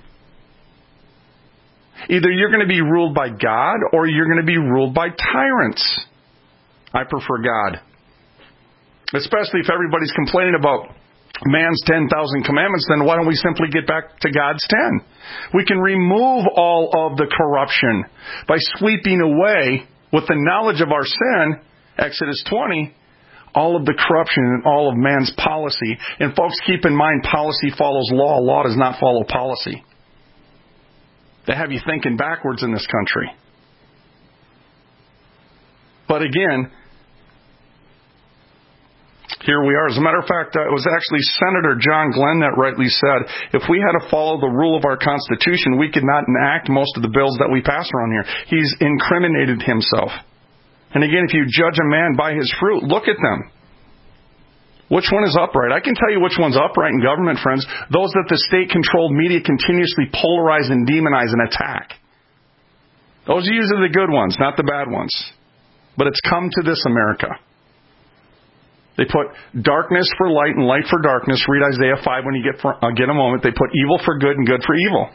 Either you're going to be ruled by God or you're going to be ruled by tyrants. I prefer God. Especially if everybody's complaining about man's ten thousand commandments, then why don't we simply get back to God's ten? We can remove all of the corruption by sweeping away, with the knowledge of our sin, Exodus twenty, all of the corruption and all of man's policy. And folks, keep in mind, policy follows law. Law does not follow policy. They have you thinking backwards in this country. But again, here we are. As a matter of fact, uh, it was actually Senator John Glenn that rightly said, if we had to follow the rule of our Constitution, we could not enact most of the bills that we pass around here. He's incriminated himself. And again, if you judge a man by his fruit, look at them. Which one is upright? I can tell you which one's upright in government, friends. Those that the state-controlled media continuously polarize and demonize and attack. Those are usually the good ones, not the bad ones. But it's come to this, America. They put darkness for light and light for darkness. Read Isaiah five when you get, for, uh, get a moment. They put evil for good and good for evil.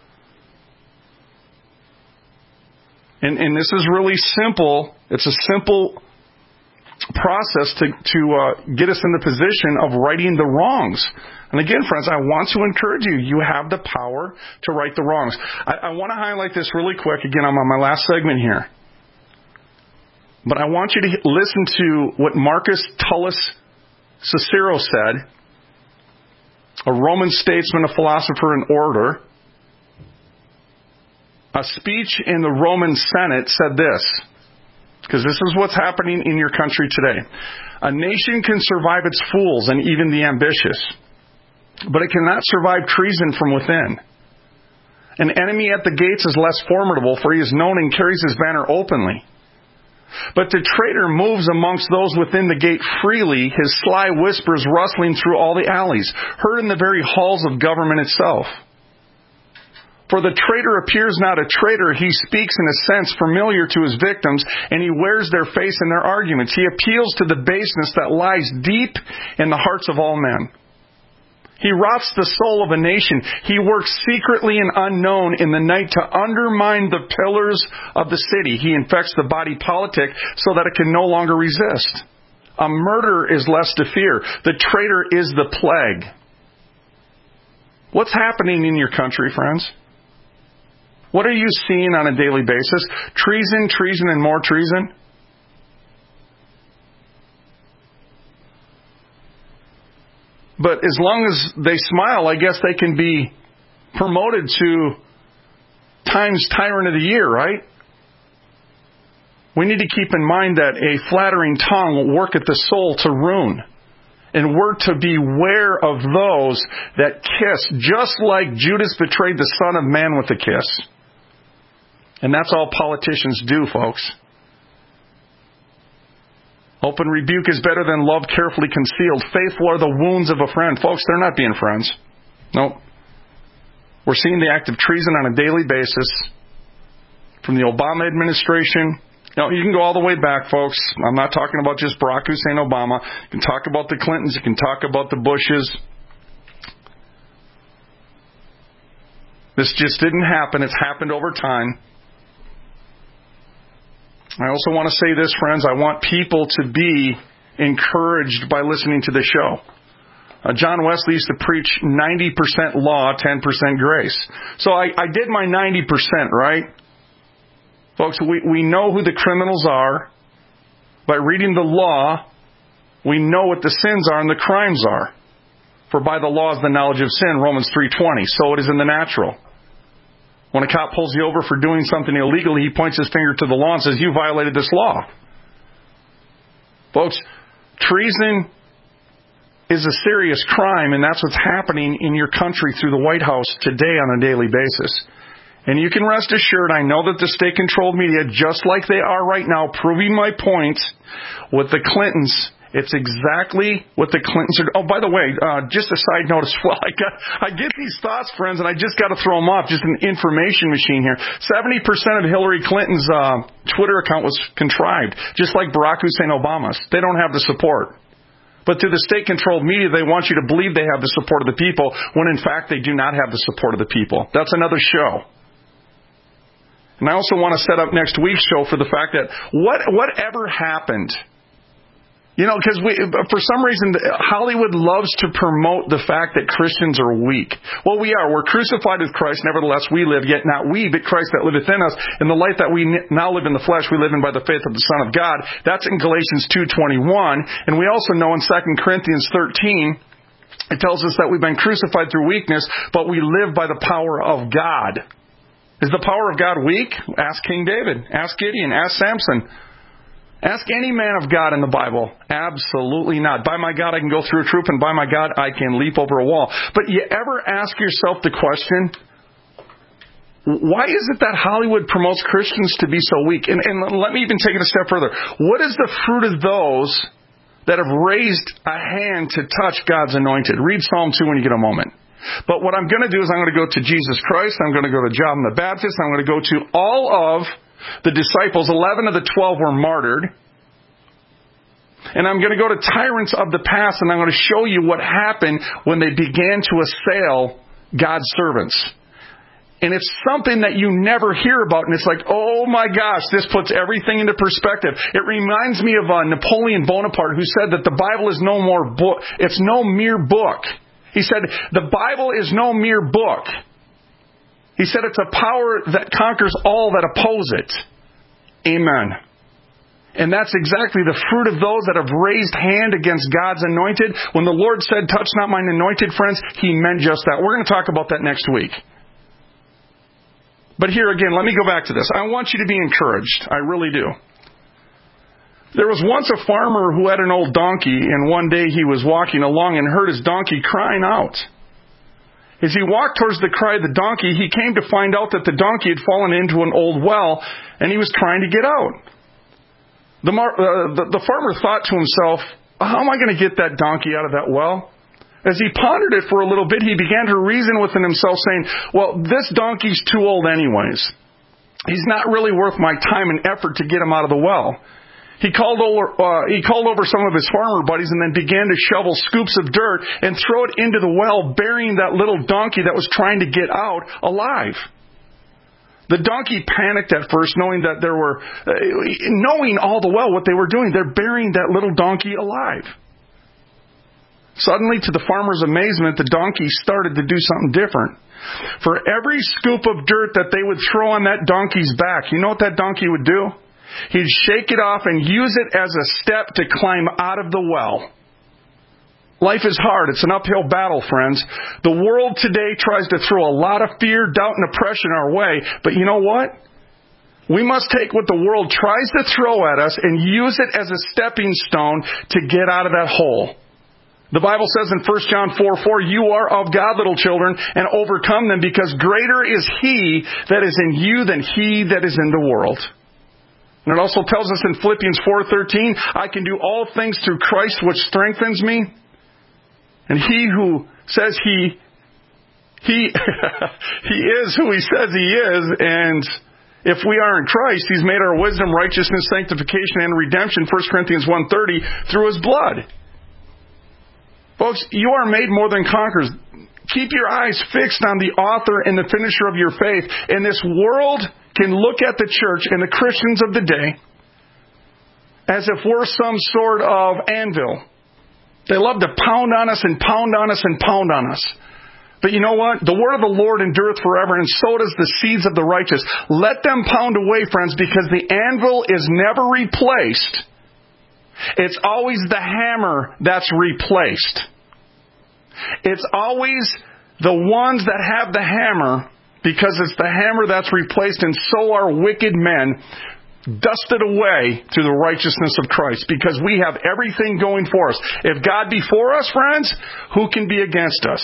And, and this is really simple. It's a simple process to, to uh, get us in the position of righting the wrongs. And again, friends, I want to encourage you. You have the power to right the wrongs. I, I want to highlight this really quick. Again, I'm on my last segment here. But I want you to listen to what Marcus Tullius Cicero said, a Roman statesman, a philosopher, and orator. A speech in the Roman Senate said this, because this is what's happening in your country today. A nation can survive its fools and even the ambitious, but it cannot survive treason from within. An enemy at the gates is less formidable, for he is known and carries his banner openly. But the traitor moves amongst those within the gate freely, his sly whispers rustling through all the alleys, heard in the very halls of government itself. For the traitor appears not a traitor, he speaks in a sense familiar to his victims, and he wears their face in their arguments. He appeals to the baseness that lies deep in the hearts of all men. He rots the soul of a nation. He works secretly and unknown in the night to undermine the pillars of the city. He infects the body politic so that it can no longer resist. A murderer is less to fear. The traitor is the plague. What's happening in your country, friends? What are you seeing on a daily basis? Treason, treason, and more treason? But as long as they smile, I guess they can be promoted to Times Tyrant of the Year, right? We need to keep in mind that a flattering tongue worketh the soul to ruin. And we're to beware of those that kiss, just like Judas betrayed the Son of Man with a kiss. And that's all politicians do, folks. Open rebuke is better than love carefully concealed. Faithful are the wounds of a friend. Folks, they're not being friends. No. We're seeing the act of treason on a daily basis from the Obama administration. Now, you can go all the way back, folks. I'm not talking about just Barack Hussein Obama. You can talk about the Clintons. You can talk about the Bushes. This just didn't happen. It's happened over time. I also want to say this, friends. I want people to be encouraged by listening to the show. Uh, John Wesley used to preach ninety percent law, ten percent grace. So I, I did my ninety percent, right? Folks, we, we know who the criminals are. By reading the law, we know what the sins are and the crimes are. For by the law is the knowledge of sin, Romans three twenty. So it is in the natural. When a cop pulls you over for doing something illegally, he points his finger to the law and says, you violated this law. Folks, treason is a serious crime, and that's what's happening in your country through the White House today on a daily basis. And you can rest assured, I know that the state-controlled media, just like they are right now, proving my point with the Clintons, it's exactly what the Clintons are. Oh, by the way, uh, just a side note as well. I got, I get these thoughts, friends, and I just got to throw them off. Just an information machine here. seventy percent of Hillary Clinton's uh, Twitter account was contrived, just like Barack Hussein Obama's. They don't have the support. But through the state-controlled media, they want you to believe they have the support of the people, when in fact they do not have the support of the people. That's another show. And I also want to set up next week's show for the fact that what whatever happened. You know, because we, for some reason, Hollywood loves to promote the fact that Christians are weak. Well, we are. We're crucified with Christ. Nevertheless, we live. Yet not we, but Christ that liveth in us. In the life that we now live in the flesh, we live in by the faith of the Son of God. That's in Galatians two twenty-one. And we also know in Second Corinthians thirteen, it tells us that we've been crucified through weakness, but we live by the power of God. Is the power of God weak? Ask King David. Ask Gideon. Ask Samson. Ask any man of God in the Bible. Absolutely not. By my God, I can go through a troop, and by my God, I can leap over a wall. But you ever ask yourself the question, why is it that Hollywood promotes Christians to be so weak? And, and let me even take it a step further. What is the fruit of those that have raised a hand to touch God's anointed? Read Psalm two when you get a moment. But what I'm going to do is I'm going to go to Jesus Christ. I'm going to go to John the Baptist. I'm going to go to all of the disciples. Eleven of the twelve were martyred. And I'm going to go to tyrants of the past, and I'm going to show you what happened when they began to assail God's servants. And it's something that you never hear about, and it's like, oh my gosh, this puts everything into perspective. It reminds me of uh, Napoleon Bonaparte, who said that the Bible is no more book. It's no mere book. He said, the Bible is no mere book. He said it's a power that conquers all that oppose it. Amen. And that's exactly the fruit of those that have raised hand against God's anointed. When the Lord said, touch not mine anointed, friends, He meant just that. We're going to talk about that next week. But here again, let me go back to this. I want you to be encouraged. I really do. There was once a farmer who had an old donkey, and one day he was walking along and heard his donkey crying out. As he walked towards the cry of the donkey, he came to find out that the donkey had fallen into an old well, and he was trying to get out. The, mar- uh, the, the farmer thought to himself, how am I going to get that donkey out of that well? As he pondered it for a little bit, he began to reason within himself, saying, well, this donkey's too old anyways. He's not really worth my time and effort to get him out of the well. He called over, uh, he called over some of his farmer buddies and then began to shovel scoops of dirt and throw it into the well, burying that little donkey that was trying to get out alive. The donkey panicked at first, knowing that there were, uh, knowing all the well what they were doing. They're burying that little donkey alive. Suddenly, to the farmer's amazement, the donkey started to do something different. For every scoop of dirt that they would throw on that donkey's back, you know what that donkey would do? He'd shake it off and use it as a step to climb out of the well. Life is hard. It's an uphill battle, friends. The world today tries to throw a lot of fear, doubt, and oppression our way. But you know what? We must take what the world tries to throw at us and use it as a stepping stone to get out of that hole. The Bible says in First John four four, you are of God, little children, and overcome them, because greater is He that is in you than he that is in the world. And it also tells us in Philippians four thirteen, I can do all things through Christ which strengthens me. And he who says he, he, he is who he says he is, and if we are in Christ, He's made our wisdom, righteousness, sanctification, and redemption, First Corinthians one thirty, through His blood. Folks, you are made more than conquerors. Keep your eyes fixed on the author and the finisher of your faith. And this world can look at the church and the Christians of the day as if we're some sort of anvil. They love to pound on us and pound on us and pound on us. But you know what? The word of the Lord endureth forever, and so does the seeds of the righteous. Let them pound away, friends, because the anvil is never replaced. It's always the hammer that's replaced. It's always the ones that have the hammer, because it's the hammer that's replaced, and so are wicked men dusted away through the righteousness of Christ, because we have everything going for us. If God be for us, friends, who can be against us?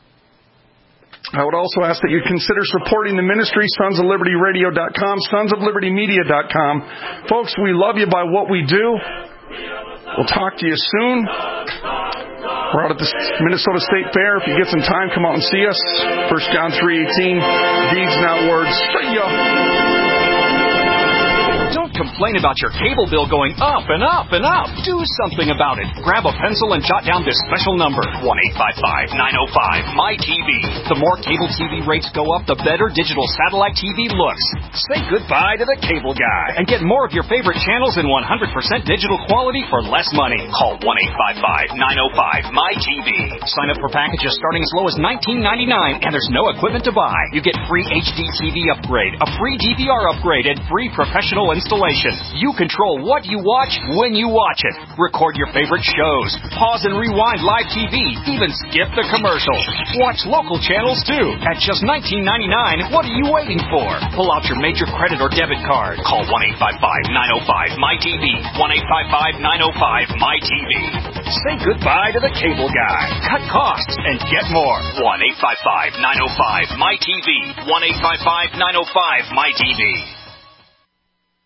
I would also ask that you consider supporting the ministry, sons of liberty radio dot com, sons of liberty media dot com. Folks, we love you by what we do. We'll talk to you soon. We're out at the Minnesota State Fair. If you get some time, come out and see us. First John three eighteen, deeds not words. See ya! Don't complain about your cable bill going up and up and up. Do something about it. Grab a pencil and jot down this special number, one eight five five, nine oh five, M Y T V. The more cable T V rates go up, the better digital satellite T V looks. Say goodbye to the cable guy and get more of your favorite channels in one hundred percent digital quality for less money. Call one eight five five, nine oh five, M Y T V. Sign up for packages starting as low as nineteen ninety-nine, and there's no equipment to buy. You get free H D T V upgrade, a free D V R upgrade, and free professional installation. television. You control what you watch when you watch it. Record your favorite shows. Pause and rewind live T V. Even skip the commercials. Watch local channels too. At just nineteen ninety-nine dollars, what are you waiting for? Pull out your major credit or debit card. Call one eight five five, nine oh five, M Y T V. one eight five five, nine oh five, M Y T V. Say goodbye to the cable guy. Cut costs and get more. one eight five five, nine oh five, M Y T V. one eight five five, nine oh five, M Y T V.